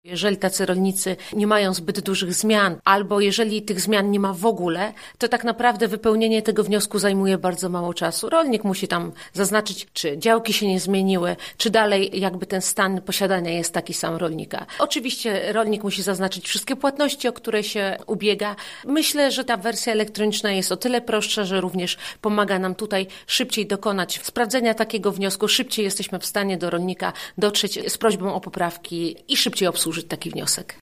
Jeżeli tacy rolnicy nie mają zbyt dużych zmian, albo jeżeli tych zmian nie ma w ogóle, to tak naprawdę wypełnienie tego wniosku zajmuje bardzo mało czasu. Rolnik musi tam zaznaczyć, czy działki się nie zmieniły, czy dalej jakby ten stan posiadania jest taki sam rolnika. Oczywiście rolnik musi zaznaczyć wszystkie płatności, o które się ubiega. Myślę, że ta wersja elektroniczna jest o tyle prostsza, że również pomaga nam tutaj szybciej dokonać sprawdzenia takiego wniosku, szybciej jesteśmy w stanie do rolnika dotrzeć z prośbą o poprawki i szybciej obsłużyć taki wniosek.